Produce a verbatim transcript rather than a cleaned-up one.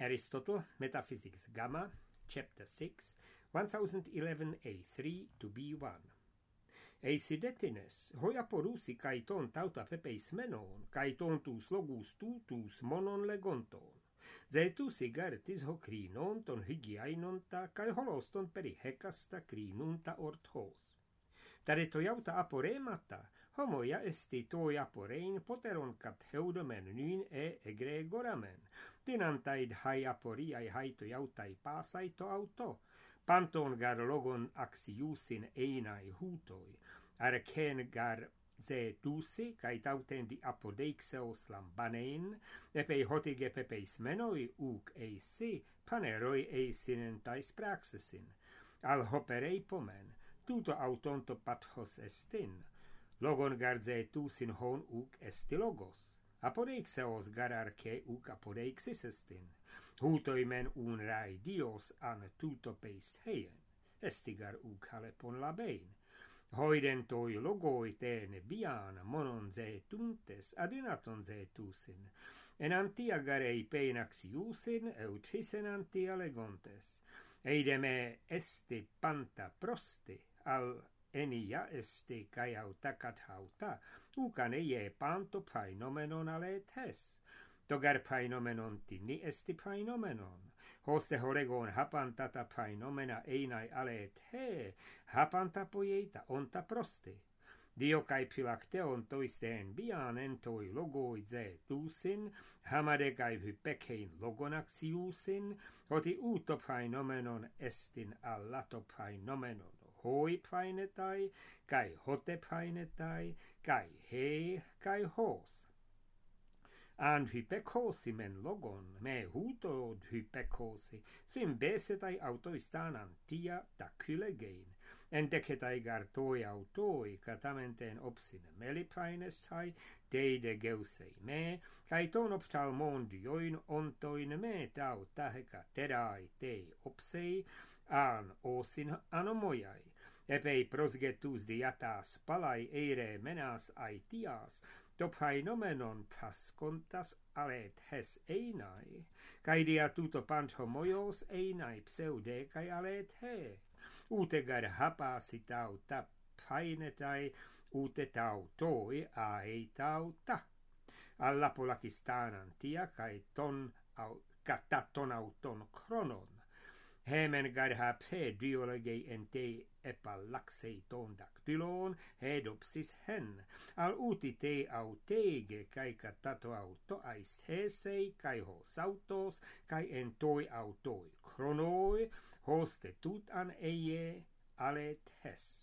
Aristotle, Metaphysics Gamma, Chapter six, one thousand eleven A three to B one. Eisidetines, hoia porusi kai ton tauta pepeis menon, kai ton tus logus tutus monon legonton. Zetusi gartis ho krinon ton hygiainonta, kai holoston peri hekasta krinunta orthos. Tare toiauta aporemata, homoia esti toi aporein poteron kat heudomen nyn e egregoramen, dinantaid hai aporiai hai toiautai pasai to auto, panton gar logon axiusin einai hutoi, arken gar ze dusi, kai tautendi apodeixeos lambanein, epei hotige pepeis menoi uc eisi, paneroi eisinentais praxesin, al hoperei pomen, tuto autonto pathos estin, logon gar ze tusin hon uc esti logos, apodeixeos gar arche uc apodeixis estin, hutoi men un rai dios an tuto peist heien, estigar uc halepon labein, hoiden toi logoi tene bian monon ze tuntes adinaton ze tusin, en antia garei peinaxiusin eut hisen antia legontes, eideme esti panta prosti, al enia esti kai auta kat hauta, ucan eie panto painomenon alet hes. Togar painomenon tini esti painomenon. Hoste horegon hapantata painomena einai alet he, hapanta poieita onta prosti. Dio kai pilakteon toisteen bianen toi logoi ze tusin, hamade kai hypekein logonaxiusin, hoti uto painomenon estin allato painomenon. Hoi painetai, kai hote painetai, kai he, kai hos. An hypekosi men logon, me huto hypekosi, sim besetai autoistan antia da kylegein, en decetai gar toi autoi, catamenten opsine meliprainesai, deide geusei me, kai ton optalmondioin ontoin me tau taheka terai te opsei, an osin anomojai, epei prosgetus diatas palai eire menas aitias, to painomenon pascontas alet hes einai, kai dia tuto panto mojos einai pseude kai alet he, ute gar hapasi tau ta painetai, ute tau toi aei tau ta, alla polakistan antia kai ton au kataton auton kronon, hemen gar hapse diologei ente epallaxei ton dactylon, hedopsis hen, al uti te autege, kai katato auto aisthesei, kai hos autos, kai entoi autoi chronoi, hoste tut an eie alet hes.